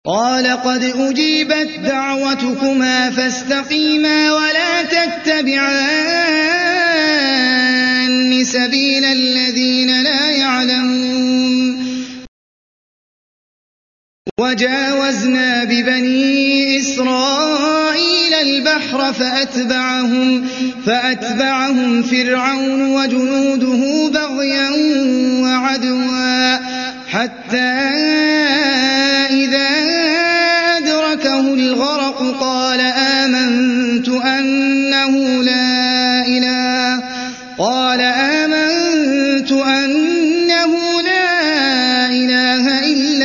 قال قد أجيبت دعوتكما فاستقيما ولا تتبعان سبيل الذين لا يعلمون وجاوزنا ببني إسرائيل البحر فأتبعهم فرعون وجنوده بغيا وعدوا حتى إذا أدركه الغرق قال آمنت أنه لا إله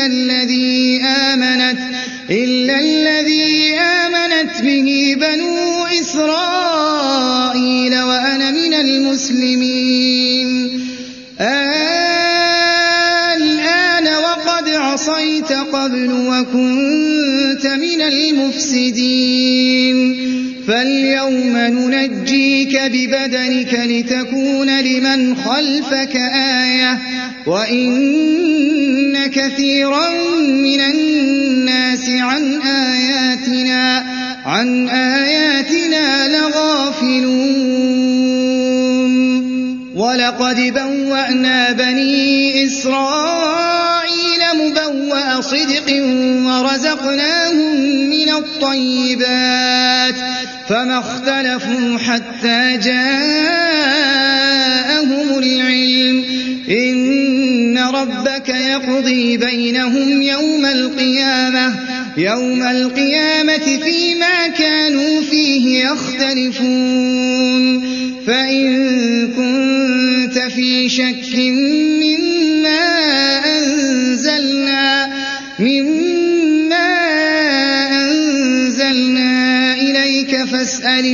إلا الذي آمنت به بنو إسرائيل وأنا من المسلمين الآن وقد عصيت قبل وكنت من المفسدين فاليوم ننجيك ببدنك لتكون لمن خلفك آية وإن كثيرا من الناس عن آياتنا لغافلون ولقد بوأنا بني إسرائيل مبوأ صدق ورزقناهم من الطيبات فما اختلفوا حتى جاءهم العلم إن ربك يقضي بينهم يوم القيامة فيما كانوا فيه يختلفون فإن كنت في شك مما أنزلنا إليك فاسأل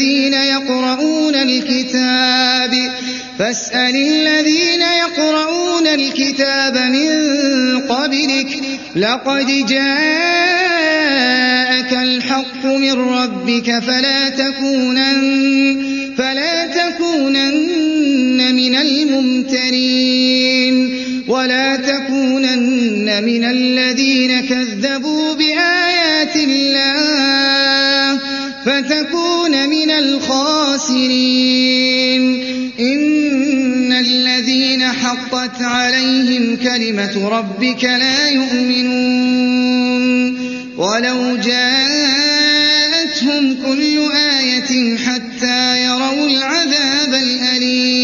الذين يقرؤون الكتاب من قبلك لقد جاءك الحق من ربك فلا تكونن من الممترين ولا تكونن من الذين كذبوا بآيات الله فتكون من الخاسرين إن الذين حقت عليهم كلمة ربك لا يؤمنون ولو جاءتهم كل آية حتى يروا العذاب الأليم